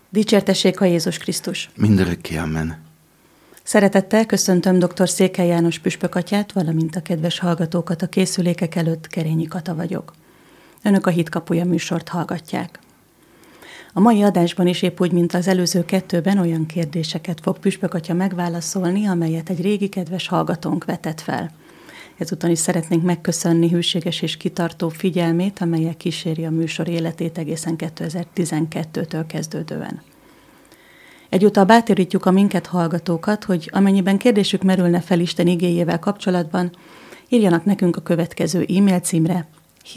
Dicsértessék a Jézus Krisztus! Mindörökké, amen. Szeretettel köszöntöm dr. Székely János püspökatyát, valamint a kedves hallgatókat a készülékek előtt. Kerényi Kata vagyok. Önök a Hitkapuja műsort hallgatják. A mai adásban is épp úgy, mint az előző kettőben olyan kérdéseket fog püspökatya megválaszolni, amelyet egy régi kedves hallgatónk vetett fel. Ezúton is szeretnénk megköszönni hűséges és kitartó figyelmét, amelyel kíséri a műsor életét egészen 2012-től kezdődően. Egyúttal bátorítjuk a minket hallgatókat, hogy amennyiben kérdésük merülne fel Isten igéjével kapcsolatban, írjanak nekünk a következő e-mail címre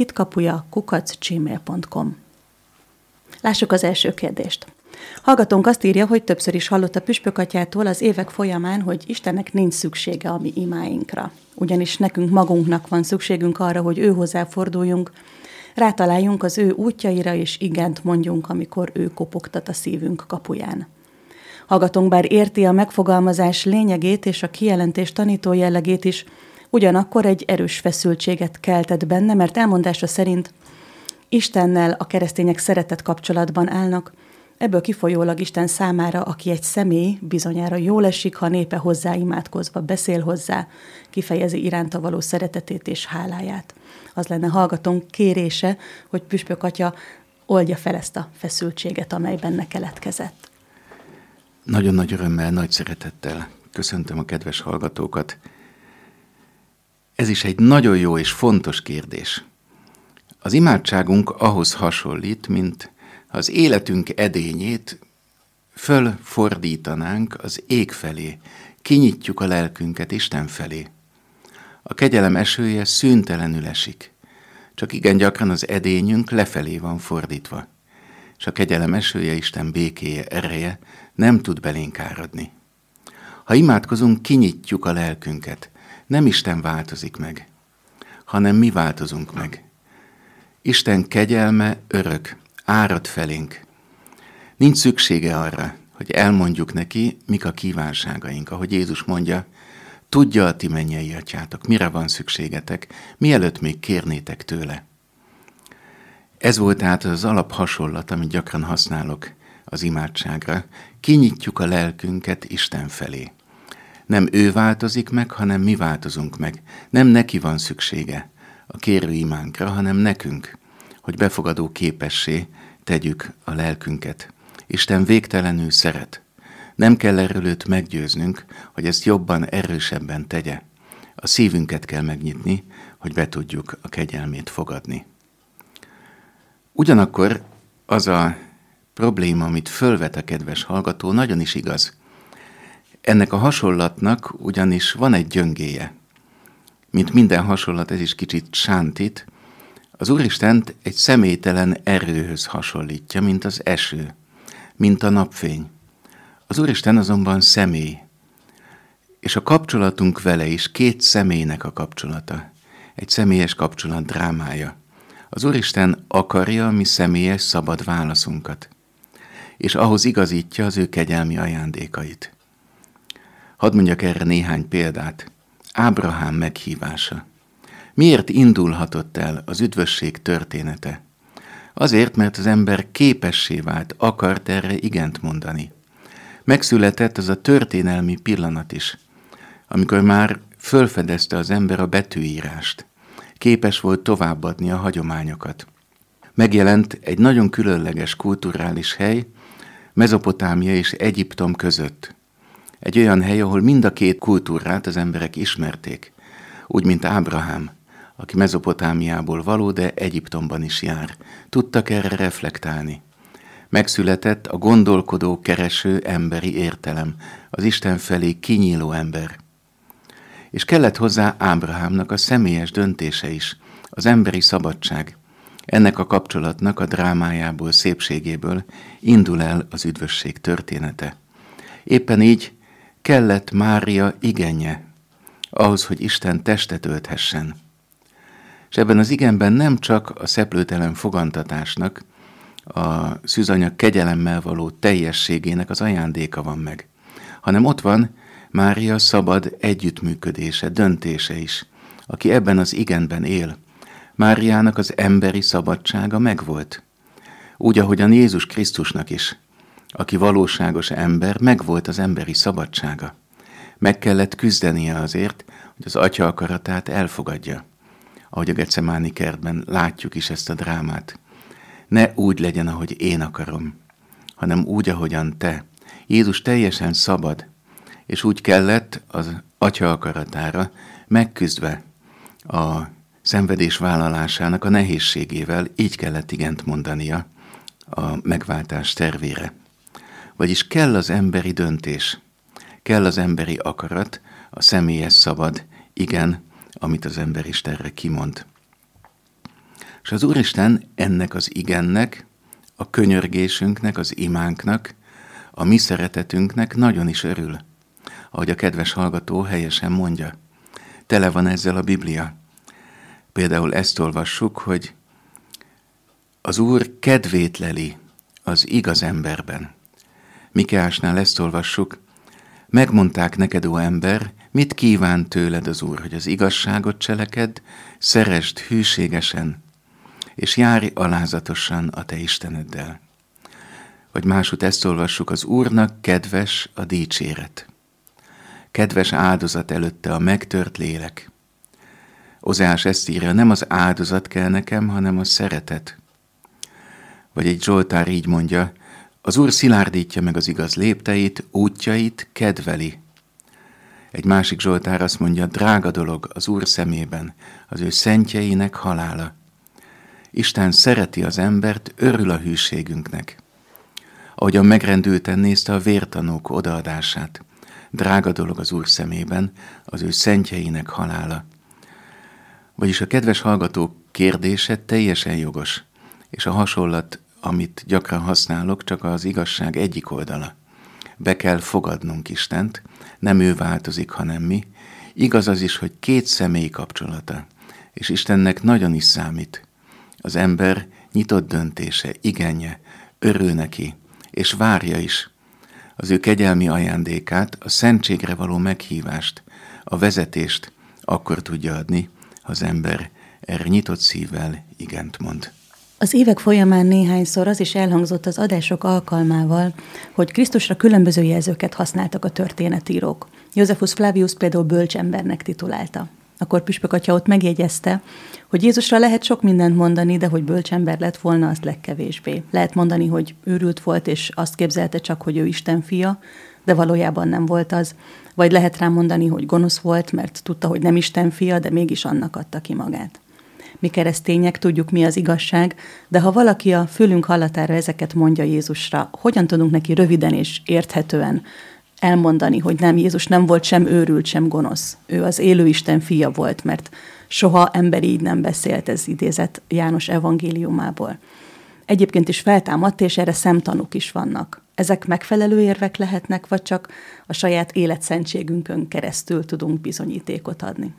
hitkapuja@gmail.com. Lássuk az első kérdést. Hallgatónk azt írja, hogy többször is hallott a püspökatyától az évek folyamán, hogy Istennek nincs szüksége a mi imáinkra. Ugyanis nekünk magunknak van szükségünk arra, hogy ő hozzáforduljunk, rátaláljunk az ő útjaira, és igent mondjunk, amikor ő kopogtat a szívünk kapuján. Hallgatónk bár érti a megfogalmazás lényegét és a kijelentés tanító jellegét is, ugyanakkor egy erős feszültséget keltett benne, mert elmondása szerint Istennel a keresztények szeretett kapcsolatban állnak, ebből kifolyólag Isten számára, aki egy személy, bizonyára jól esik, ha népe hozzá imádkozva beszél hozzá, kifejezi iránta való szeretetét és háláját. Az lenne hallgatónk kérése, hogy püspökatya oldja fel ezt a feszültséget, amely benne keletkezett. Nagyon nagy örömmel, nagy szeretettel köszöntöm a kedves hallgatókat. Ez is egy nagyon jó és fontos kérdés. Az imádságunk ahhoz hasonlít, mint az életünk edényét fölfordítanánk az ég felé, kinyitjuk a lelkünket Isten felé. A kegyelem esője szüntelenül esik, csak igen gyakran az edényünk lefelé van fordítva, és a kegyelem esője, Isten békéje, ereje nem tud belénk áradni. Ha imádkozunk, kinyitjuk a lelkünket, nem Isten változik meg, hanem mi változunk meg. Isten kegyelme örök, árad felénk. Nincs szüksége arra, hogy elmondjuk neki, mik a kívánságaink. Ahogy Jézus mondja, tudja a ti mennyei atyátok, mire van szükségetek, mielőtt még kérnétek tőle. Ez volt tehát az alaphasonlat, amit gyakran használok az imádságra. Kinyitjuk a lelkünket Isten felé. Nem ő változik meg, hanem mi változunk meg. Nem neki van szüksége a kérő imánkra, hanem nekünk, hogy befogadó képessé tegyük a lelkünket. Isten végtelenül szeret. Nem kell erről őt meggyőznünk, hogy ezt jobban, erősebben tegye. A szívünket kell megnyitni, hogy be tudjuk a kegyelmét fogadni. Ugyanakkor az a probléma, amit fölvet a kedves hallgató, nagyon is igaz. Ennek a hasonlatnak ugyanis van egy gyöngéje. Mint minden hasonlat, ez is kicsit sántít. Az Úristent egy személytelen erőhöz hasonlítja, mint az eső, mint a napfény. Az Úristen azonban személy, és a kapcsolatunk vele is két személynek a kapcsolata, egy személyes kapcsolat drámája. Az Úristen akarja a mi személyes, szabad válaszunkat, és ahhoz igazítja az ő kegyelmi ajándékait. Hadd mondjak erre néhány példát. Ábrahám meghívása. Miért indulhatott el az üdvösség története? Azért, mert az ember képessé vált, akart erre igent mondani. Megszületett az a történelmi pillanat is, amikor már fölfedezte az ember a betűírást. Képes volt továbbadni a hagyományokat. Megjelent egy nagyon különleges kulturális hely, Mezopotámia és Egyiptom között. Egy olyan hely, ahol mind a két kultúrát az emberek ismerték, úgy, mint Ábrahám, aki Mezopotámiából való, de Egyiptomban is jár. Tudtak erre reflektálni. Megszületett a gondolkodó, kereső emberi értelem, az Isten felé kinyíló ember. És kellett hozzá Ábrahámnak a személyes döntése is, az emberi szabadság. Ennek a kapcsolatnak a drámájából, szépségéből indul el az üdvösség története. Éppen így kellett Mária igenje, ahhoz, hogy Isten testet ölthessen. És ebben az igenben nem csak a szeplőtelen fogantatásnak, a szűzanyag kegyelemmel való teljességének az ajándéka van meg, hanem ott van Mária szabad együttműködése, döntése is, aki ebben az igenben él. Máriának az emberi szabadsága megvolt. Úgy, ahogyan Jézus Krisztusnak is. aki valóságos ember, megvolt az emberi szabadsága. Meg kellett küzdenie azért, hogy az Atya akaratát elfogadja. Ahogy a Getsemáni kertben látjuk is ezt a drámát. Ne úgy legyen, ahogy én akarom, hanem úgy, ahogyan te. Jézus teljesen szabad, és úgy kellett az Atya akaratára megküzdve a szenvedés vállalásának a nehézségével, így kellett igent mondania a megváltás tervére. Vagyis kell az emberi döntés, kell az emberi akarat, a személyes szabad igen, amit az ember Istenre kimond. És az Úristen ennek az igennek, a könyörgésünknek, az imánknak, a mi szeretetünknek nagyon is örül. Ahogy a kedves hallgató helyesen mondja. Tele van ezzel a Biblia. Például ezt olvassuk, hogy az Úr kedvét leli az igaz emberben. Mikeásnál ezt olvassuk, megmondták neked, ó ember, mit kíván tőled az Úr, hogy az igazságot cselekedd, szeresd hűségesen, és járj alázatosan a te Isteneddel. Vagy másút ezt olvassuk, az Úrnak kedves a dicséret. Kedves áldozat előtte a megtört lélek. Ozeás ezt írja, nem az áldozat kell nekem, hanem a szeretet. Vagy egy zsoltár így mondja, az Úr szilárdítja meg az igaz lépteit, útjait kedveli. Egy másik zsoltár azt mondja, drága dolog az Úr szemében, az ő szentjeinek halála. Isten szereti az embert, örül a hűségünknek. Ahogyan megrendülten nézte a vértanúk odaadását. Drága dolog az Úr szemében, az ő szentjeinek halála. Vagyis a kedves hallgató kérdése teljesen jogos, és a hasonlat, amit gyakran használok, csak az igazság egyik oldala. Be kell fogadnunk Istent, nem ő változik, hanem mi. Igaz az is, hogy két személy kapcsolata, és Istennek nagyon is számít. Az ember nyitott döntése, igenje, örül neki, és várja is az ő kegyelmi ajándékát, a szentségre való meghívást, a vezetést akkor tudja adni, ha az ember erre nyitott szívvel igent mond. Az évek folyamán néhányszor az is elhangzott az adások alkalmával, hogy Krisztusra különböző jelzőket használtak a történetírók. Josephus Flavius például bölcsembernek titulálta. Akkor püspök atya ott megjegyezte, hogy Jézusra lehet sok mindent mondani, de hogy bölcsember lett volna, azt legkevésbé. Lehet mondani, hogy őrült volt, és azt képzelte csak, hogy ő Isten fia, de valójában nem volt az. Vagy lehet rá mondani, hogy gonosz volt, mert tudta, hogy nem Isten fia, de mégis annak adta ki magát. Mi keresztények tudjuk, mi az igazság, de ha valaki a fülünk hallatára ezeket mondja Jézusra, hogyan tudunk neki röviden és érthetően elmondani, hogy nem, Jézus nem volt sem őrült, sem gonosz. Ő az élő Isten fia volt, mert soha ember így nem beszélt, ez idézet János evangéliumából. Egyébként is feltámadt, és erre szemtanúk is vannak. Ezek megfelelő érvek lehetnek, vagy csak a saját életszentségünkön keresztül tudunk bizonyítékot adni?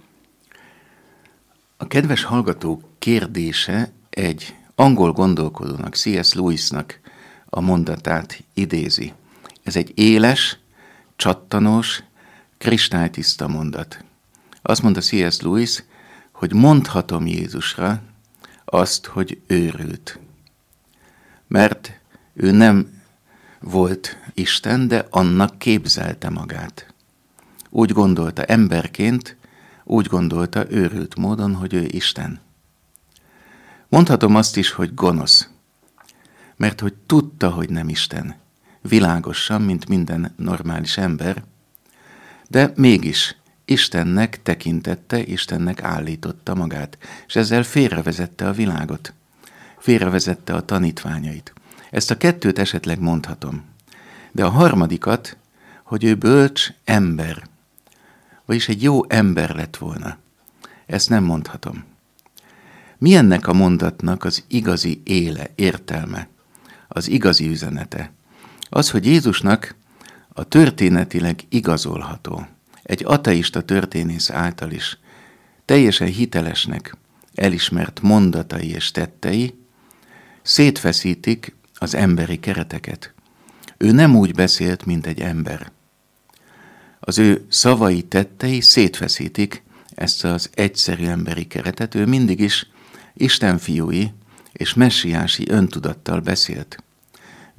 A kedves hallgató kérdése egy angol gondolkodónak, C.S. Lewisnak a mondatát idézi. Ez egy éles, csattanós, kristálytiszta mondat. Azt mondta C.S. Lewis, hogy mondhatom Jézusra azt, hogy őrült. Mert ő nem volt Isten, de annak képzelte magát. Úgy gondolta emberként, úgy gondolta őrült módon, hogy ő Isten. Mondhatom azt is, hogy gonosz, mert hogy tudta, hogy nem Isten, világosan, mint minden normális ember, de mégis Istennek tekintette, Istennek állította magát, és ezzel félrevezette a világot, félrevezette a tanítványait. Ezt a kettőt esetleg mondhatom, de a harmadikat, hogy ő bölcs ember, vagyis egy jó ember lett volna. Ezt nem mondhatom. Mi ennek a mondatnak az igazi éle, értelme, az igazi üzenete? Az, hogy Jézusnak a történetileg igazolható, egy ateista történész által is teljesen hitelesnek elismert mondatai és tettei szétfeszítik az emberi kereteket. Ő nem úgy beszélt, mint egy ember. Az ő szavai, tettei szétfeszítik ezt az egyszerű emberi keretet. Ő mindig is Isten fiúi és messiási öntudattal beszélt.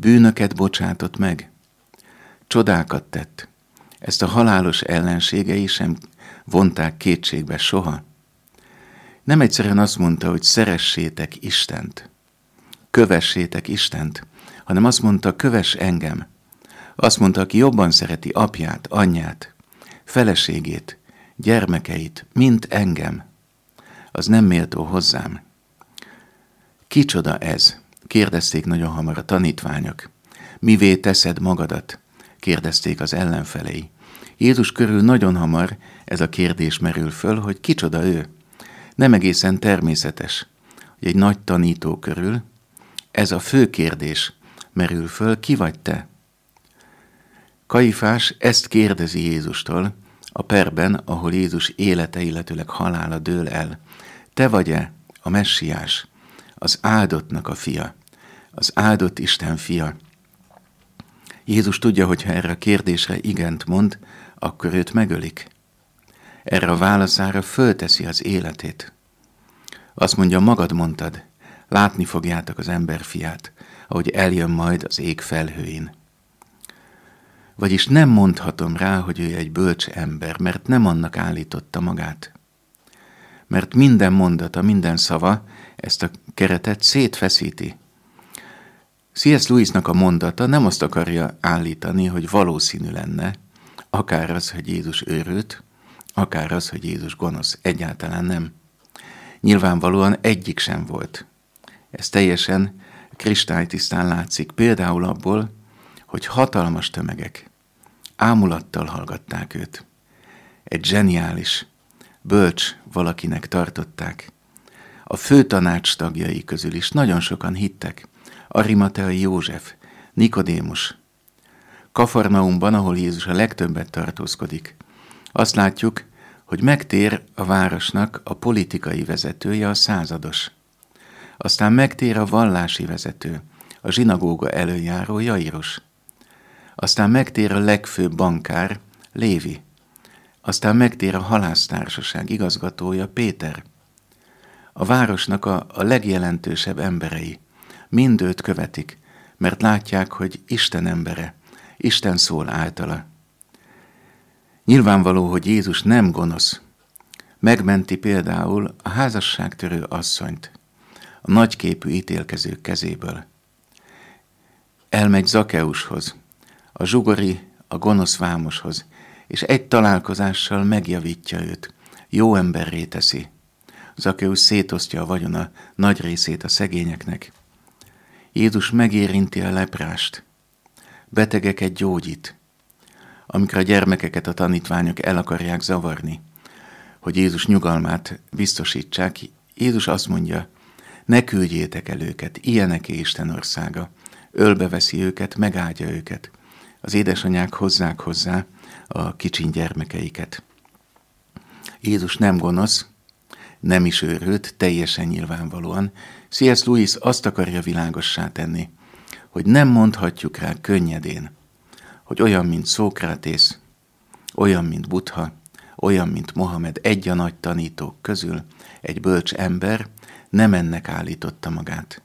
bűnöket bocsátott meg, csodákat tett. Ezt a halálos ellenségei sem vonták kétségbe soha. Nem egyszerűen azt mondta, hogy szeressétek Istent, kövessétek Istent, hanem azt mondta, kövess engem. Azt mondta, aki jobban szereti apját, anyját, feleségét, gyermekeit, mint engem, az nem méltó hozzám. Kicsoda ez? Kérdezték nagyon hamar a tanítványok. Mivé teszed magadat? Kérdezték az ellenfelei. Jézus körül nagyon hamar ez a kérdés merül föl, hogy kicsoda ő. Nem egészen természetes, hogy egy nagy tanító körül ez a fő kérdés merül föl, ki vagy te? Kajifás ezt kérdezi Jézustól a perben, ahol Jézus élete, illetőleg halála dől el. Te vagy-e a messiás, az áldottnak a fia, az áldott Isten fia? Jézus tudja, hogy ha erre a kérdésre igent mond, akkor őt megölik. Erre a válaszára fölteszi az életét. Azt mondja, magad mondtad, látni fogjátok az emberfiát, ahogy eljön majd az ég felhőin. Vagyis nem mondhatom rá, hogy ő egy bölcs ember, mert nem annak állította magát. Mert minden mondata, minden szava ezt a keretet szétfeszíti. C.S. Lewisnak a mondata nem azt akarja állítani, hogy valószínű lenne, akár az, hogy Jézus őrült, akár az, hogy Jézus gonosz. Egyáltalán nem. Nyilvánvalóan egyik sem volt. Ez teljesen kristálytisztán látszik. Például abból, hogy hatalmas tömegek ámulattal hallgatták őt. Egy zseniális, bölcs valakinek tartották. A főtanács tagjai közül is nagyon sokan hittek. Arimateai József, Nikodémus. Kafarnaumban, ahol Jézus a legtöbbet tartózkodik, azt látjuk, hogy megtér a városnak a politikai vezetője, a százados. Aztán megtér a vallási vezető, a zsinagóga előjáró Jairus. Aztán megtér a legfőbb bankár, Lévi. Aztán megtér a halásztársaság igazgatója, Péter. A városnak a legjelentősebb emberei mind őt követik, mert látják, hogy Isten embere, Isten szól általa. Nyilvánvaló, hogy Jézus nem gonosz. Megmenti például a házasságtörő asszonyt a nagyképű ítélkezők kezéből. Elmegy Zakeushoz, a zsugori, a gonosz vámoshoz, és egy találkozással megjavítja őt, jó emberré teszi. Zakeusz szétosztja a vagyona nagy részét a szegényeknek. Jézus megérinti a leprást, betegeket gyógyít. Amikor a gyermekeket a tanítványok el akarják zavarni, hogy Jézus nyugalmát biztosítsák, Jézus azt mondja, ne küldjétek el őket, ilyeneké Isten országa. Ölbeveszi őket, megáldja őket. Az édesanyák hozzák hozzá a kicsiny gyermekeiket. Jézus nem gonosz, nem is őrült, teljesen nyilvánvalóan. C.S. Lewis azt akarja világossá tenni, hogy nem mondhatjuk rá könnyedén, hogy olyan, mint Szókratész, olyan, mint Buddha, olyan, mint Mohamed, egy a nagy tanítók közül, egy bölcs ember nem ennek állította magát.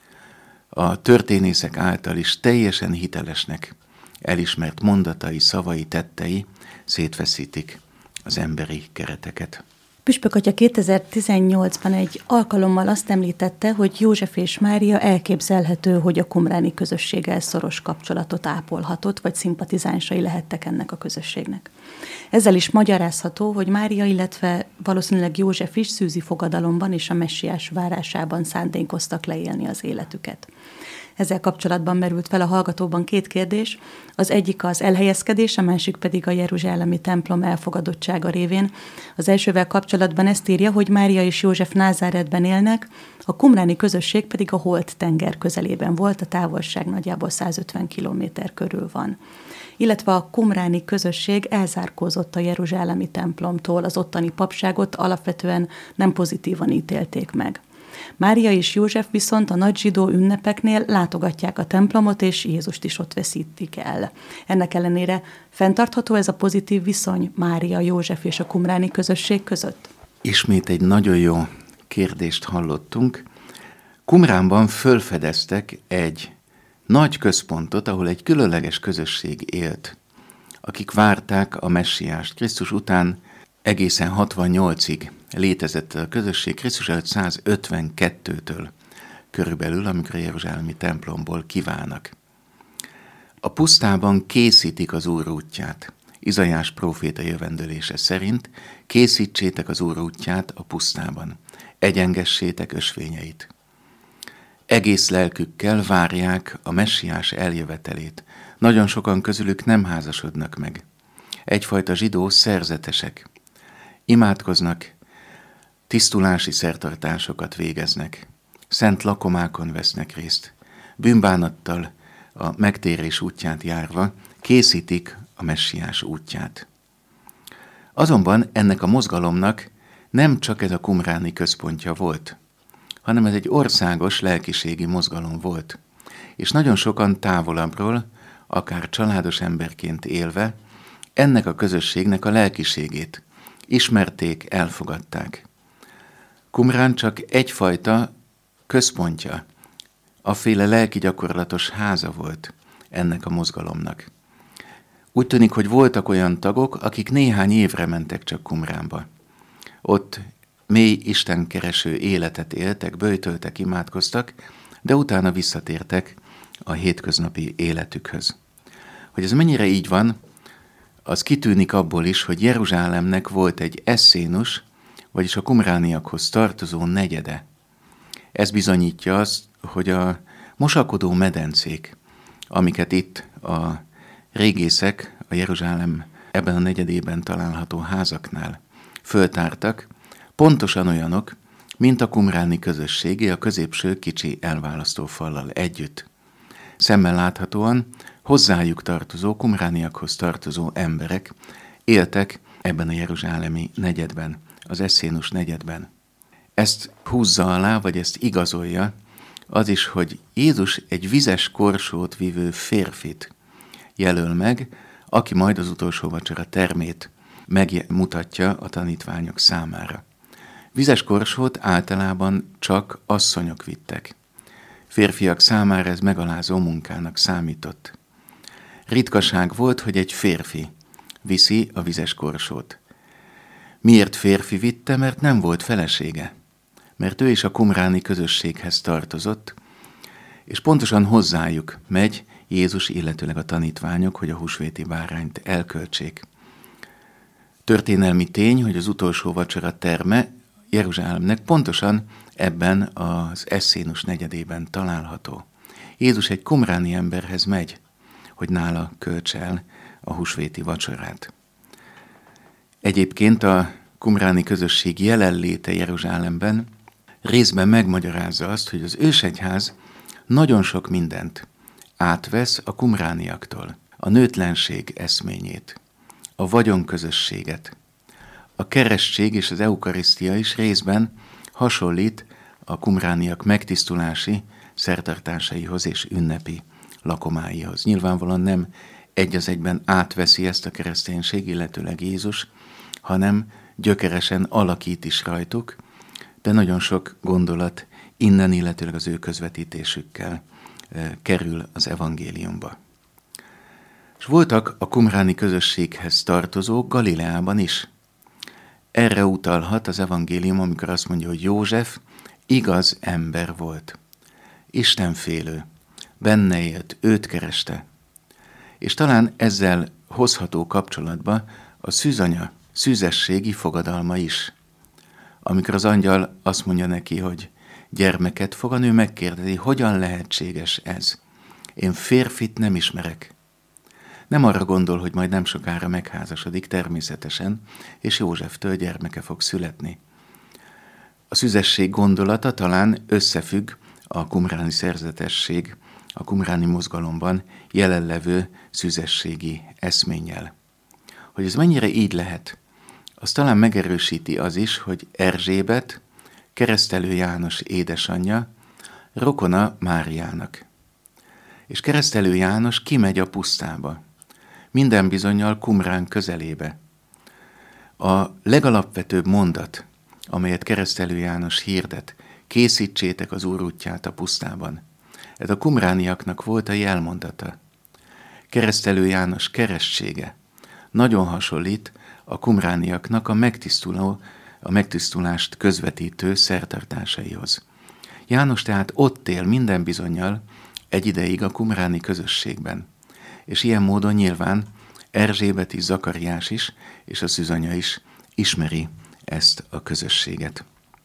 A történészek által is teljesen hitelesnek elismert mondatai, szavai, tettei szétfeszítik az emberi kereteket. Püspök atya 2018-ban egy alkalommal azt említette, hogy József és Mária elképzelhető, hogy a qumráni közösséggel szoros kapcsolatot ápolhatott, vagy szimpatizánsai lehettek ennek a közösségnek. Ezzel is magyarázható, hogy Mária, illetve valószínűleg József is szűzi fogadalomban és a messiás várásában szándékoztak leélni az életüket. Ezzel kapcsolatban merült fel a hallgatóban két kérdés, az egyik az elhelyezkedés, a másik pedig a jeruzsálemi templom elfogadottsága révén. Az elsővel kapcsolatban ezt írja, hogy Mária és József Názáretben élnek, a qumráni közösség pedig a Holt-tenger közelében volt, a távolság nagyjából 150 kilométer körül van. Illetve a qumráni közösség elzárkózott a jeruzsálemi templomtól, az ottani papságot alapvetően nem pozitívan ítélték meg. Mária és József viszont a nagy zsidó ünnepeknél látogatják a templomot, és Jézust is ott veszítik el. Ennek ellenére fenntartható ez a pozitív viszony Mária, József és a qumráni közösség között? Ismét egy nagyon jó kérdést hallottunk. Qumránban fölfedeztek egy nagy központot, ahol egy különleges közösség élt, akik várták a messiást. Krisztus után egészen 68-ig létezett a közösség, Krisztus előtt 152-től körülbelül, amikor a jeruzsálemi templomból kiválnak. A pusztában készítik az Úr útját. Izaiás próféta jövendölése szerint: készítsétek az Úr útját a pusztában, egyengessétek ösvényeit. Egész lelkükkel várják a messiás eljövetelét. Nagyon sokan közülük nem házasodnak meg. Egyfajta zsidó szerzetesek. Imádkoznak, tisztulási szertartásokat végeznek, szent lakomákon vesznek részt, bűnbánattal a megtérés útját járva készítik a messiás útját. Azonban ennek a mozgalomnak nem csak ez a qumráni központja volt, hanem ez egy országos lelkiségi mozgalom volt, és nagyon sokan távolabbról, akár családos emberként élve, ennek a közösségnek a lelkiségét ismerték, elfogadták. Qumrán csak egyfajta központja, aféle lelki gyakorlatos háza volt ennek a mozgalomnak. Úgy tűnik, hogy voltak olyan tagok, akik néhány évre mentek csak Qumránba. Ott mély istenkereső életet éltek, böjtöltek, imádkoztak, de utána visszatértek a hétköznapi életükhöz. Hogy ez mennyire így van, az kitűnik abból is, hogy Jeruzsálemnek volt egy eszénus, vagyis a qumrániakhoz tartozó negyede. Ez bizonyítja azt, hogy a mosakodó medencék, amiket itt a régészek a Jeruzsálem ebben a negyedében található házaknál föltártak, pontosan olyanok, mint a qumráni közösségé a középső kicsi elválasztófallal együtt. Szemmel láthatóan hozzájuk tartozó, qumrániakhoz tartozó emberek éltek ebben a jeruzsálemi negyedben, az eszénus negyedben. Ezt húzza alá, vagy ezt igazolja az is, hogy Jézus egy vizes korsót vívő férfit jelöl meg, aki majd az utolsó vacsora termét megmutatja a tanítványok számára. Vizes korsót általában csak asszonyok vittek. Férfiak számára ez megalázó munkának számított. Ritkaság volt, hogy egy férfi viszi a vizes korsót. Miért férfi vitte? Mert nem volt felesége. Mert ő is a qumráni közösséghez tartozott, és pontosan hozzájuk megy Jézus, illetőleg a tanítványok, hogy a húsvéti bárányt elköltsék. Történelmi tény, hogy az utolsó vacsora terme Jeruzsálemnek pontosan ebben az eszénus negyedében található. Jézus egy qumráni emberhez megy, hogy nála költse el a húsvéti vacsorát. Egyébként a qumráni közösség jelenléte Jeruzsálemben részben megmagyarázza azt, hogy az ősegyház nagyon sok mindent átvesz a qumrániaktól. A nőtlenség eszményét, a vagyonközösséget. A keresztség és az eukarisztia is részben hasonlít a qumrániak megtisztulási szertartásaihoz és ünnepi lakomáihoz. Nyilvánvalóan nem egy az egyben átveszi ezt a kereszténység, illetőleg Jézus, hanem gyökeresen alakít is rajtuk, de nagyon sok gondolat innen, illetőleg az ő közvetítésükkel kerül az evangéliumba. És voltak a qumráni közösséghez tartozók Galileában is. Erre utalhat az evangélium, amikor azt mondja, hogy József igaz ember volt. Istenfélő, benne élt, őt kereste. És talán ezzel hozható kapcsolatba a szűzanya, szűzességi fogadalma is. Amikor az angyal azt mondja neki, hogy gyermeket fog, a nő megkérdezi, hogyan lehetséges ez? Én férfit nem ismerek. Nem arra gondol, hogy majd nem sokára megházasodik természetesen, és Józseftől gyermeke fog születni. A szüzesség gondolata talán összefügg a qumráni szerzetesség, a qumráni mozgalomban jelenlevő szüzességi eszménnyel. Hogy ez mennyire így lehet, az talán megerősíti az is, hogy Erzsébet, Keresztelő János édesanyja, rokona Máriának. És Keresztelő János kimegy a pusztába, minden bizonnyal Qumrán közelébe. A legalapvetőbb mondat, amelyet Keresztelő János hirdet, készítsétek az Úr útját a pusztában. Ez a qumrániaknak volt a jelmondata. Keresztelő János keresztsége nagyon hasonlít a qumrániaknak a megtisztulást közvetítő szertartásaihoz. János tehát ott él minden bizonnyal egy ideig a qumráni közösségben, és ilyen módon nyilván Erzsébet is, Zakariás is, és a szűzanya is ismeri ezt a közösséget.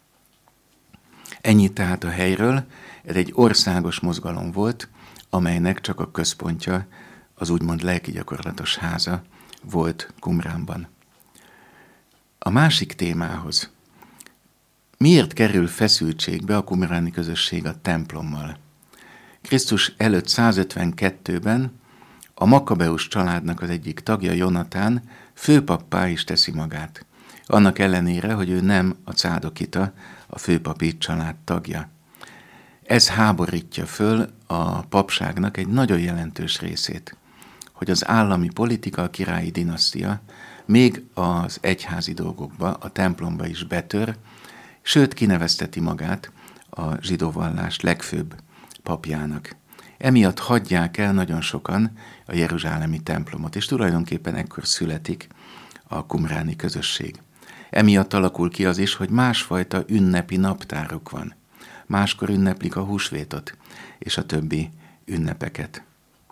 Ennyit tehát a helyről, ez egy országos mozgalom volt, amelynek csak a központja, az úgymond lelki gyakorlatos háza volt Qumránban. A másik témához. Miért kerül feszültségbe a qumráni közösség a templommal? Krisztus előtt 152-ben a Makkabeus családnak az egyik tagja, Jonatán, főpappá is teszi magát. Annak ellenére, hogy ő nem a cádokita, a főpapi család tagja. Ez háborítja föl a papságnak egy nagyon jelentős részét, hogy az állami politika, a királyi dinasztia még az egyházi dolgokba, a templomba is betör, sőt kinevezteti magát a zsidó vallás legfőbb papjának. Emiatt hagyják el nagyon sokan a jeruzsálemi templomot, és tulajdonképpen ekkor születik a qumráni közösség. Emiatt alakul ki az is, hogy másfajta ünnepi naptáruk van. Máskor ünneplik a húsvétot és a többi ünnepeket.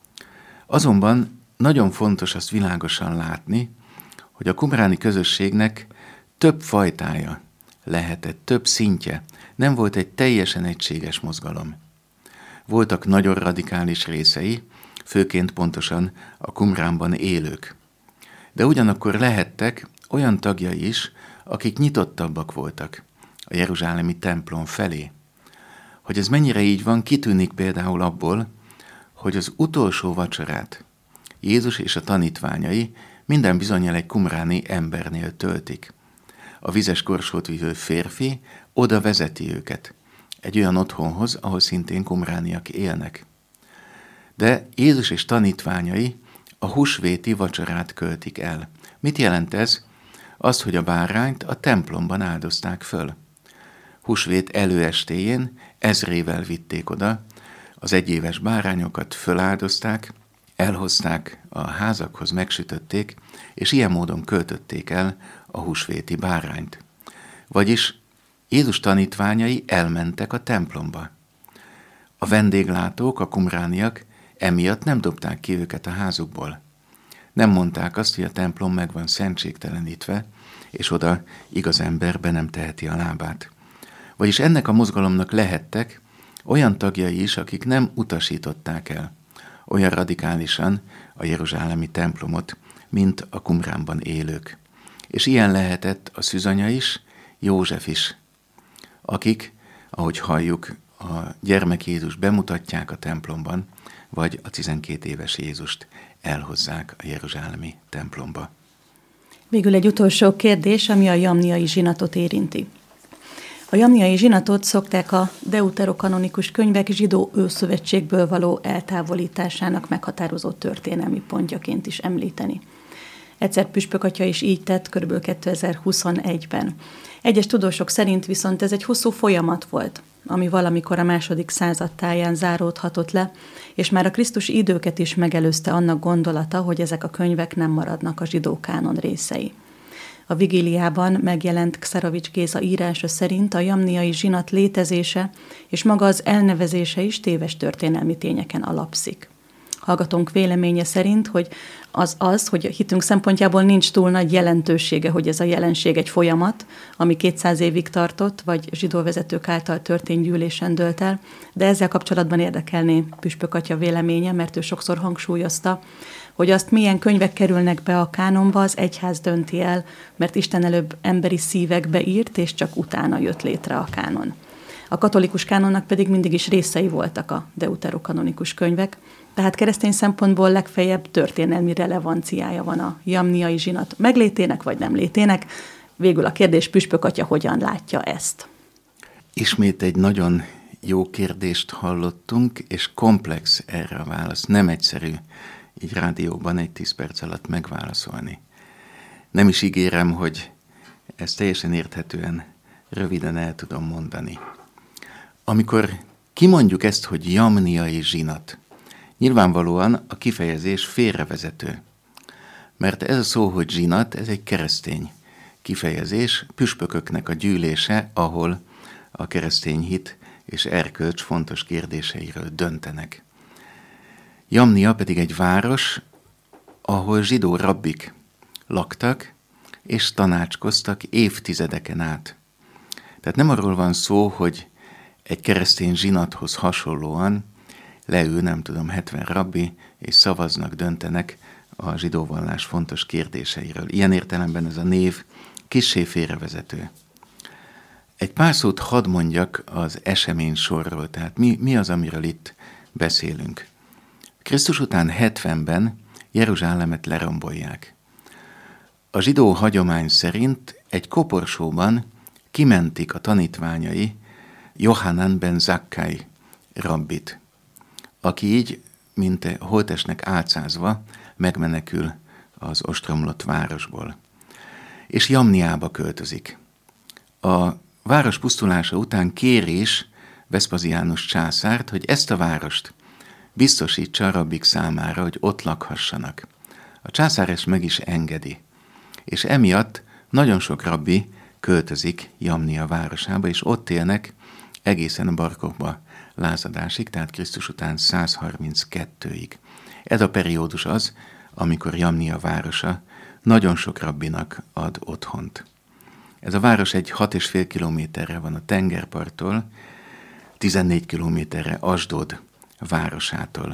Azonban nagyon fontos azt világosan látni, hogy a qumráni közösségnek több fajtája lehetett, több szintje. Nem volt egy teljesen egységes mozgalom. Voltak nagyon radikális részei, főként pontosan a Qumránban élők. De ugyanakkor lehettek olyan tagjai is, akik nyitottabbak voltak a jeruzsálemi templom felé. Hogy ez mennyire így van, kitűnik például abból, hogy az utolsó vacsorát Jézus és a tanítványai minden bizonnyal egy qumráni embernél töltik. A vizes korsót vívő férfi oda vezeti őket, egy olyan otthonhoz, ahol szintén qumrániak élnek. De Jézus és tanítványai a húsvéti vacsorát költik el. Mit jelent ez? Azt, hogy a bárányt a templomban áldozták föl. Húsvét előestéjén ezrével vitték oda, az egyéves bárányokat föláldozták, elhozták a házakhoz, megsütötték, és ilyen módon költötték el a húsvéti bárányt. Vagyis Jézus tanítványai elmentek a templomba. A vendéglátók, a qumrániak emiatt nem dobták ki őket a házukból. Nem mondták azt, hogy a templom meg van szentségtelenítve, és oda igaz ember be nem teheti a lábát. Vagyis ennek a mozgalomnak lehettek olyan tagjai is, akik nem utasították el olyan radikálisan a jeruzsálemi templomot, mint a Qumránban élők. És ilyen lehetett a szűzanya is, József is, akik, ahogy halljuk, a gyermek Jézus bemutatják a templomban, vagy a 12 éves Jézust elhozzák a jeruzsálemi templomba. Végül egy utolsó kérdés, ami a jamniai zsinatot érinti. A jamniai zsinatot szokták a deuterokanonikus könyvek zsidó őszövetségből való eltávolításának meghatározó történelmi pontjaként is említeni. Egyszer püspök atya is így tett, kb. 2021-ben. Egyes tudósok szerint viszont ez egy hosszú folyamat volt, ami valamikor a második század táján záródhatott le, és már a krisztusi időket is megelőzte annak gondolata, hogy ezek a könyvek nem maradnak a zsidó kánon részei. A vigíliában megjelent Ksarovics Géza írása szerint a jamniai zsinat létezése és maga az elnevezése is téves történelmi tényeken alapszik. Hallgatónk véleménye szerint, hogy hogy hitünk szempontjából nincs túl nagy jelentősége, hogy ez a jelenség egy folyamat, ami 200 évig tartott, vagy zsidó vezetők által történt gyűlésen dőlt el, de ezzel kapcsolatban érdekelné püspök atya véleménye, mert ő sokszor hangsúlyozta, hogy azt milyen könyvek kerülnek be a kánonba, az egyház dönti el, mert Isten előbb emberi szívekbe írt, és csak utána jött létre a kánon. A katolikus kánonnak pedig mindig is részei voltak a deuterokanonikus könyvek, tehát keresztény szempontból legfeljebb történelmi relevanciája van a jamniai zsinat meglétének vagy nem létének. Végül a kérdés, püspök atya hogyan látja ezt? Ismét egy nagyon jó kérdést hallottunk, és komplex erre a válasz. Nem egyszerű így rádióban egy 10 perc alatt megválaszolni. Nem is ígérem, hogy ezt teljesen érthetően, röviden el tudom mondani. Amikor Kimondjuk ezt, hogy jamniai zsinat. Nyilvánvalóan a kifejezés félrevezető. Mert ez a szó, hogy zsinat, ez egy keresztény kifejezés, püspököknek a gyűlése, ahol a keresztény hit és erkölcs fontos kérdéseiről döntenek. Jamnia pedig egy város, ahol zsidó rabbik laktak és tanácskoztak évtizedeken át. Tehát nem arról van szó, hogy egy keresztény zsinathoz hasonlóan leül, 70 rabbi, és szavaznak, döntenek a zsidó vallás fontos kérdéseiről. Ilyen értelemben ez a név kissé félrevezető. Egy pár szót hadd mondjak az esemény sorról, tehát mi az, amiről itt beszélünk. Krisztus után 70-ben Jeruzsálemet lerombolják. A zsidó hagyomány szerint egy koporsóban kimentik a tanítványai Johanan ben Zakkai rabbit, aki így, mint holttestnek álcázva, megmenekül az ostromlott városból. És Jamniába költözik. A város pusztulása után kérés Veszpaziánus császárt, hogy ezt a várost biztosítsa a rabbik számára, hogy ott lakhassanak. A császár ezt meg is engedi. És emiatt nagyon sok rabbi költözik Jamnia városába, és ott élnek egészen a Bar-Kokhba lázadásig, tehát Krisztus után 132-ig. Ez a periódus az, amikor Jamnia városa nagyon sok rabbinak ad otthont. Ez a város egy 6,5 kilométerre van a tengerparttól, 14 kilométerre Asdod városától.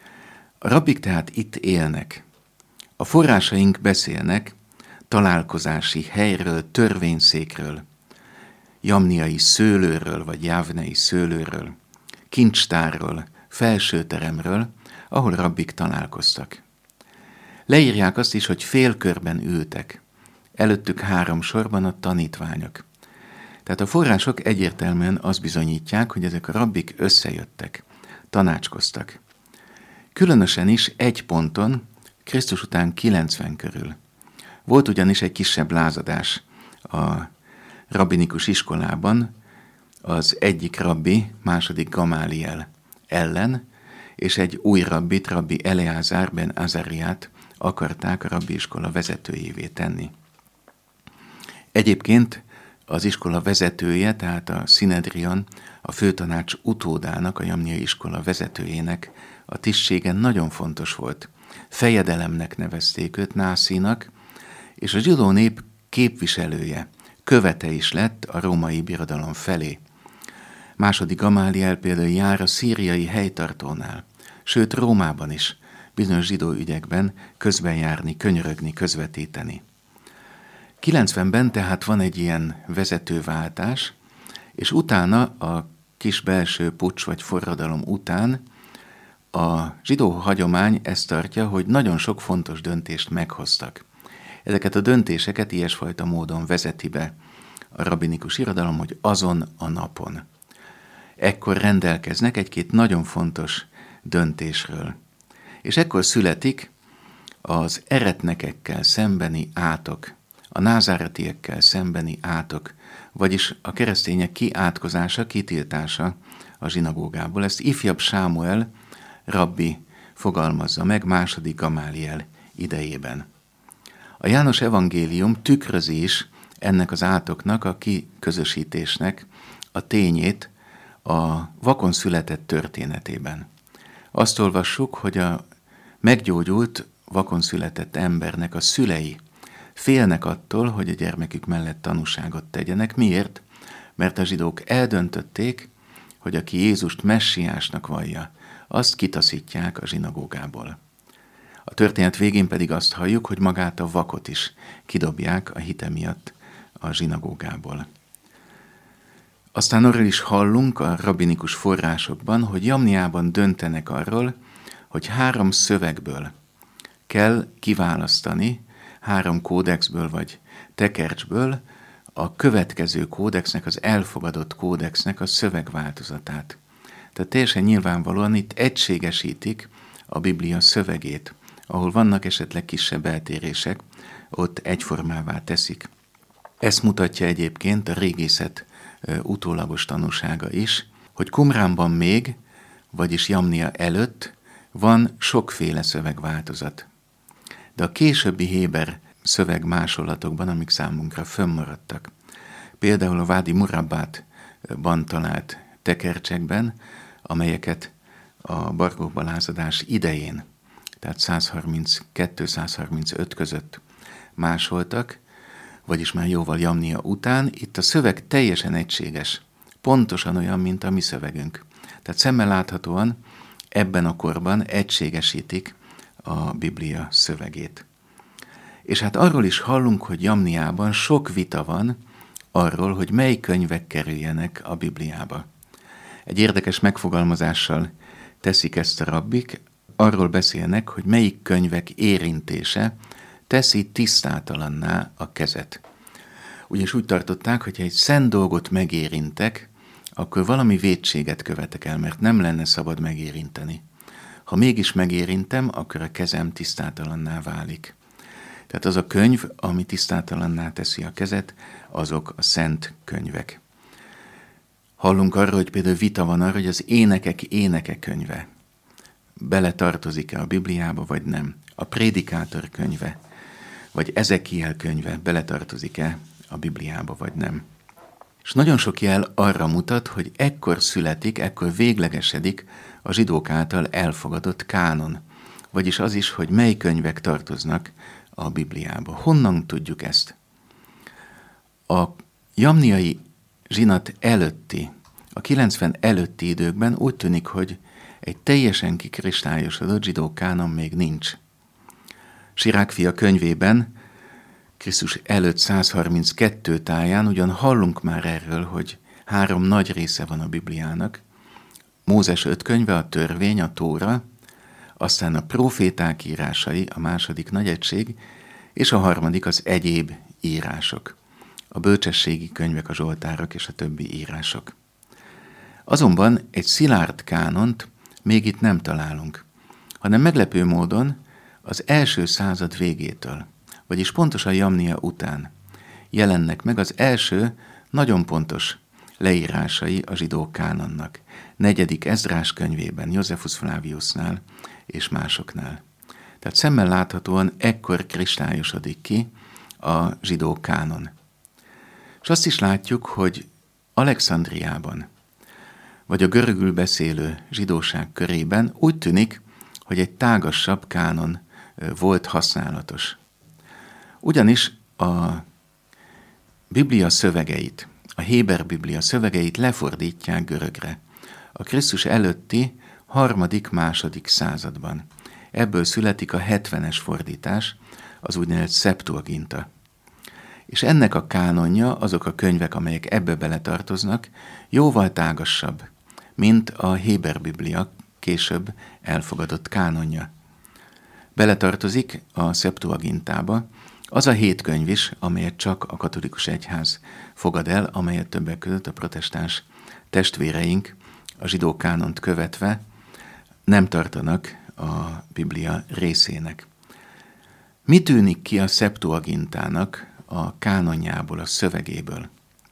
A rabbik tehát itt élnek. A forrásaink beszélnek találkozási helyről, törvényszékről, jamniai szőlőről vagy jávnei szőlőről, kincstárról, felsőteremről, ahol rabbik találkoztak. Leírják azt is, hogy félkörben ültek, előttük 3 sorban a tanítványok. Tehát a források egyértelműen azt bizonyítják, hogy ezek a rabbik összejöttek, tanácskoztak. Különösen is egy ponton, Krisztus után 90 körül. Volt ugyanis egy kisebb lázadás a rabbinikus iskolában, az egyik rabbi, második Gamáliel ellen, és egy új rabbit, rabbi Eleázár ben Azariát akarták a rabbi iskola vezetőjévé tenni. Egyébként az iskola vezetője, tehát a Szinedrion, a főtanács utódának, a jamniai iskola vezetőjének a tisztsége nagyon fontos volt. Fejedelemnek nevezték őt, Nászinak, és a zsidó nép képviselője, követe is lett a római birodalom felé. Második Gamáliel például jár a szíriai helytartónál, sőt Rómában is bizonyos zsidó ügyekben közben járni, könyörögni, közvetíteni. 90-ben tehát van egy ilyen vezetőváltás, és utána a kis belső puccs vagy forradalom után a zsidó hagyomány ezt tartja, hogy nagyon sok fontos döntést meghoztak. Ezeket a döntéseket ilyesfajta módon vezeti be a rabbinikus irodalom, hogy azon a napon. Ekkor rendelkeznek egy-két nagyon fontos döntésről. És ekkor születik az eretnekekkel szembeni átok, a názáretiekkel szembeni átok, vagyis a keresztények kiátkozása, kitiltása a zsinagógából. Ezt ifjabb Sámuel rabbi fogalmazza meg második Gamáliel idejében. A János evangélium tükrözi is ennek az átoknak, a kiközösítésnek a tényét a vakon született történetében. Azt olvassuk, hogy a meggyógyult, vakon született embernek a szülei félnek attól, hogy a gyermekük mellett tanúságot tegyenek. Miért? Mert a zsidók eldöntötték, hogy aki Jézust messiásnak vallja, azt kitaszítják a zsinagógából. A történet végén pedig azt halljuk, hogy magát a vakot is kidobják a hite miatt a zsinagógából. Aztán arról is hallunk a rabbinikus forrásokban, hogy Jamniában döntenek arról, hogy 3 szövegből kell kiválasztani, 3 kódexből vagy tekercsből a következő kódexnek, az elfogadott kódexnek a szövegváltozatát. Tehát teljesen nyilvánvalóan itt egységesítik a Biblia szövegét, ahol vannak esetleg kisebb eltérések, ott egyformává teszik. Ezt mutatja egyébként a régészet utólagos tanúsága is. hogy Qumránban még, vagyis Jamnia előtt van sokféle szövegváltozat. De a későbbi héber szövegmásolatokban, amik számunkra fönnmaradtak, például a Vádi Murabbátban talált tekercsekben, amelyeket a barkóba lázadás idején, tehát 132-135 között másoltak, vagyis már jóval Jamnia után, itt a szöveg teljesen egységes, pontosan olyan, mint a mi szövegünk. Tehát szemmel láthatóan ebben a korban egységesítik a Biblia szövegét. És hát arról is hallunk, hogy Jamniában sok vita van arról, hogy mely könyvek kerüljenek a Bibliába. Egy érdekes megfogalmazással teszik ezt a rabbik, arról beszélnek, hogy melyik könyvek érintése teszi tisztátalanná a kezet. Ugyanis úgy tartották, hogy ha egy szent dolgot megérintek, akkor valami vétséget követek el, mert nem lenne szabad megérinteni. Ha mégis megérintem, akkor a kezem tisztátalanná válik. Tehát az a könyv, ami tisztátalanná teszi a kezet, azok a szent könyvek. Hallunk arról, hogy például vita van arra, hogy az énekek éneke könyve beletartozik-e a Bibliába, vagy nem. A Prédikátor könyve, vagy Ezekiel könyve beletartozik-e a Bibliába, vagy nem. És nagyon sok jel arra mutat, hogy ekkor születik, ekkor véglegesedik a zsidók által elfogadott kánon. Vagyis az is, hogy mely könyvek tartoznak a Bibliába. Honnan tudjuk ezt? A jamniai zsinat előtti, a 90 előtti időkben úgy tűnik, hogy egy teljesen kikristályosodott zsidó kánon még nincs. Sirák fia könyvében, Krisztus előtt 132 táján ugyan hallunk már erről, hogy 3 nagy része van a Bibliának. Mózes 5 könyve, a törvény, a Tóra, aztán a próféták írásai, a második nagy egység, és a harmadik az egyéb írások. A bölcsességi könyvek, a zsoltárok és a többi írások. Azonban egy szilárd kánont még itt nem találunk, hanem meglepő módon az első század végétől, vagyis pontosan Jamnia után jelennek meg az első nagyon pontos leírásai a zsidó kánonnak. 4. Ezdrás könyvében, Josephus Flaviusnál és másoknál. Tehát szemmel láthatóan ekkor kristályosodik ki a zsidó kánon. És azt is látjuk, hogy Alexandriában, vagy a görögül beszélő zsidóság körében úgy tűnik, hogy egy tágasabb kánon volt használatos. Ugyanis a Biblia szövegeit, a Héber Biblia szövegeit lefordítják görögre. A Krisztus előtti 3.-2. században. Ebből születik a 70-es fordítás, az úgynevezett Septuaginta. És ennek a kánonja, azok a könyvek, amelyek ebbe beletartoznak, jóval tágasabb, mint a Héber Biblia később elfogadott kánonja. Beletartozik a Septuagintába az a 7 könyv is, amelyet csak a katolikus egyház fogad el, amelyet többek között a protestáns testvéreink a zsidó kánont követve nem tartanak a Biblia részének. Mi tűnik ki a Septuagintának a kánonjából, a szövegéből?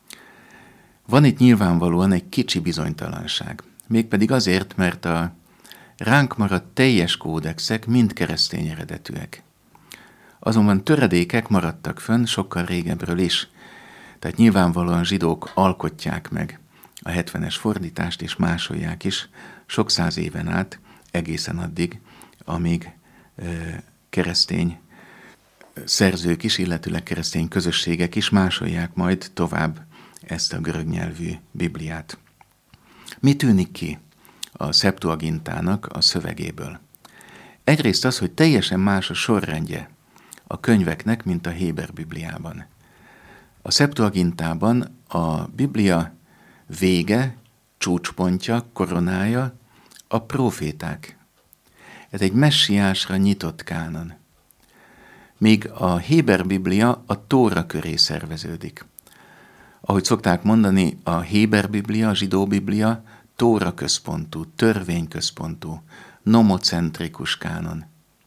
Van itt nyilvánvalóan egy kicsi bizonytalanság. Mégpedig azért, mert a ránk maradt teljes kódexek mind keresztény eredetűek. Azonban töredékek maradtak fönn sokkal régebről is. Tehát nyilvánvalóan zsidók alkotják meg a 70-es fordítást, és másolják is sok száz éven át, egészen addig, amíg keresztény szerzők is, illetőleg keresztény közösségek is másolják majd tovább ezt a görög nyelvű Bibliát. Mi tűnik ki a Septuagintának a szövegéből? Egyrészt az, hogy teljesen más a sorrendje a könyveknek, mint a Héber Bibliában. A Septuagintában a Biblia vége, csúcspontja, koronája a próféták. Ez egy messiásra nyitott kánon. Míg a Héber Biblia a Tóra köré szerveződik. Ahogy szokták mondani, a Héber Biblia, a zsidó Biblia Tóra központú, törvény központú, nomocentrikus kánon.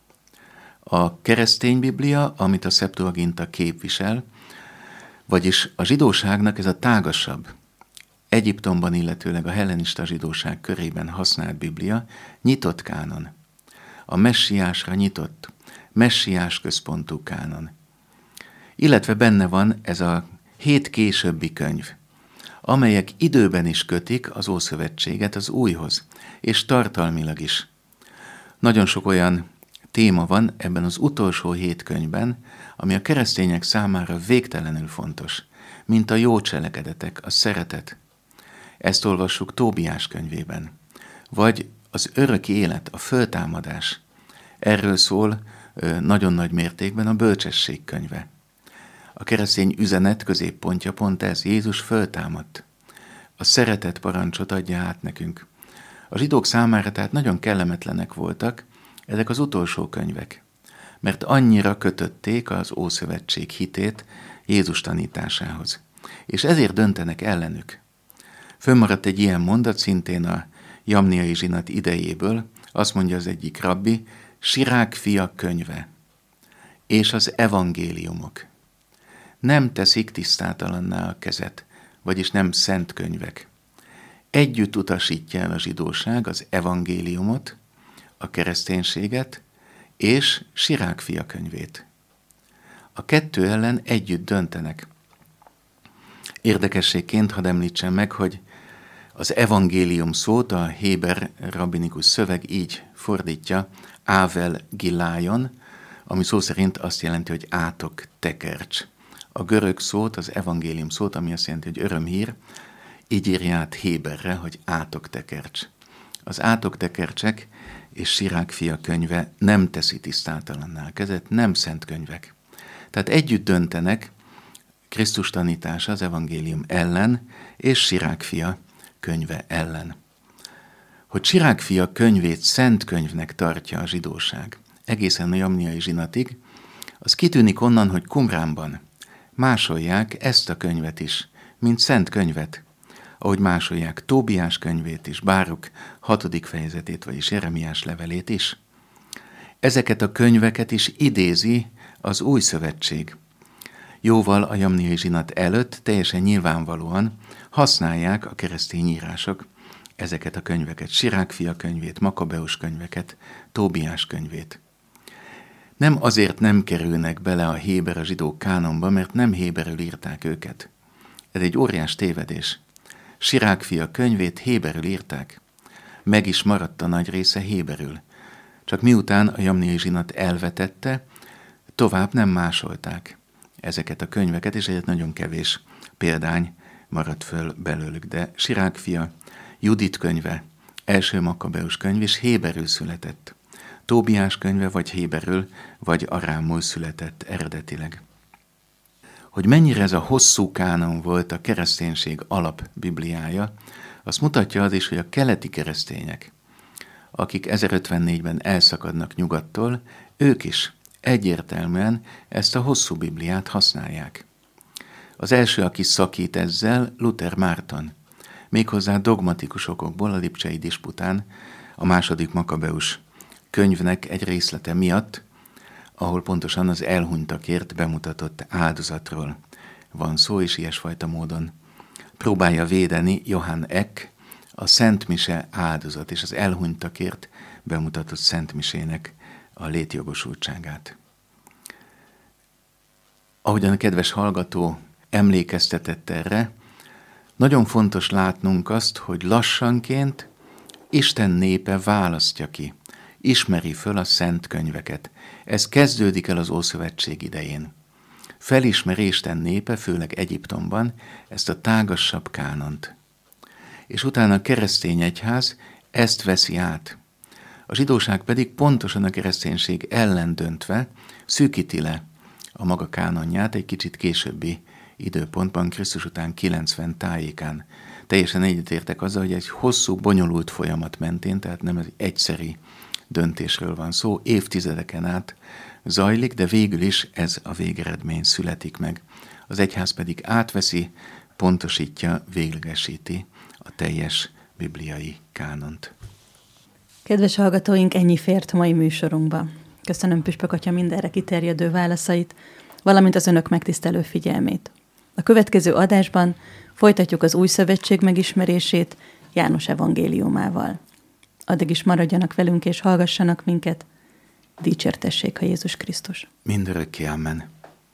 A keresztény Biblia, amit a Septuaginta képvisel, vagyis a zsidóságnak ez a tágasabb, Egyiptomban, illetőleg a hellenista zsidóság körében használt Biblia nyitott kánon. A messiásra nyitott, messiás központú kánon. Illetve benne van ez a 7 későbbi könyv, amelyek időben is kötik az Ószövetséget az Újhoz, és tartalmilag is. Nagyon sok olyan téma van ebben az utolsó 7 könyvben, ami a keresztények számára végtelenül fontos, mint a jó cselekedetek, a szeretet. Ezt olvassuk Tóbiás könyvében. Vagy az örök élet, a föltámadás. Erről szól nagyon nagy mértékben a bölcsesség könyve. A keresztény üzenet középpontja pont ez, Jézus föltámadt. A szeretet parancsot adja át nekünk. A zsidók számára tehát nagyon kellemetlenek voltak ezek az utolsó könyvek, mert annyira kötötték az Ószövetség hitét Jézus tanításához, és ezért döntenek ellenük. Fönnmaradt egy ilyen mondat szintén a Jamniai zsinat idejéből, azt mondja az egyik rabbi, Sirák fia könyve és az evangéliumok nem teszik tisztátalanná a kezet, vagyis nem szent könyvek. Együtt utasítja el a zsidóság az evangéliumot, a kereszténységet és Sirák fia könyvét. A kettő ellen együtt döntenek. Érdekességként hadd említsem meg, hogy az evangélium szót a héber rabbinikus szöveg így fordítja, Ável Gilájon, ami szó szerint azt jelenti, hogy átok tekercs. A görög szót, az evangélium szót, ami azt jelenti, hogy örömhír, így írja át héberre, hogy átok tekercs. Az átok tekercsek és Sirák fia könyve nem teszi tisztátalanná a kezet, nem szent könyvek. Tehát együtt döntenek Krisztus tanítása az evangélium ellen, és Sirák fia könyve ellen. Hogy Sirák fia könyvét szent könyvnek tartja a zsidóság, egészen a Jamniai zsinatig, az kitűnik onnan, hogy Qumránban másolják ezt a könyvet is, mint szent könyvet, ahogy másolják Tóbiás könyvét is, Báruk 6. fejezetét, vagyis Jeremiás levelét is. Ezeket a könyveket is idézi az Új Szövetség. Jóval a Jamniai zsinat előtt teljesen nyilvánvalóan használják a keresztény írások ezeket a könyveket, Sirák fia könyvét, Makabeus könyveket, Tóbiás könyvét. Nem azért nem kerülnek bele a héber a zsidók kánonba, mert nem héberül írták őket. Ez egy óriás tévedés. Sirák fia könyvét héberül írták. Meg is maradt a nagy része héberül. Csak miután a Jamniai zsinat elvetette, tovább nem másolták ezeket a könyveket, és egyet nagyon kevés példány maradt föl belőlük. De Sirák fia Judit könyve, első Makabeus könyv is héberül született. Tóbiás könyve vagy héberül, vagy arámul született eredetileg. Hogy mennyire ez a hosszú kánon volt a kereszténység alapbibliája, azt mutatja az is, hogy a keleti keresztények, akik 1054-ben elszakadnak nyugattól, ők is egyértelműen ezt a hosszú Bibliát használják. Az első, aki szakít ezzel, Luther Márton, méghozzá dogmatikus okokból a lipcsei dispután, a második Makabeus könyvnek egy részlete miatt, ahol pontosan az elhunytakért bemutatott áldozatról van szó, és ilyesfajta módon próbálja védeni Johann Eck a Szent Mise áldozat és az elhunytakért bemutatott Szent Misének a létjogosultságát. Ahogyan a kedves hallgató emlékeztetett erre, nagyon fontos látnunk azt, hogy lassanként Isten népe választja ki, ismeri föl a szent könyveket. Ez kezdődik el az Ószövetség idején. Felismeri Isten népe, főleg Egyiptomban, ezt a tágassabb kánont. És utána a keresztény egyház ezt veszi át. A zsidóság pedig pontosan a kereszténység ellen döntve szűkíti le a maga kánonját egy kicsit későbbi időpontban, Krisztus után 90 tájékán. Teljesen egyetértek azzal, hogy egy hosszú, bonyolult folyamat mentén, tehát nem egy egyszeri döntésről van szó, évtizedeken át zajlik, de végül is ez a végeredmény születik meg. Az egyház pedig átveszi, pontosítja, véglegesíti a teljes bibliai kánont. Kedves hallgatóink, ennyi fért mai műsorunkba. Köszönöm Püspök Atya mindenre kiterjedő válaszait, valamint az önök megtisztelő figyelmét. A következő adásban Folytatjuk az Új Szövetség megismerését János evangéliumával. Addig is maradjanak velünk és hallgassanak minket. Dicsértessék a Jézus Krisztus. Mindörökké, amen.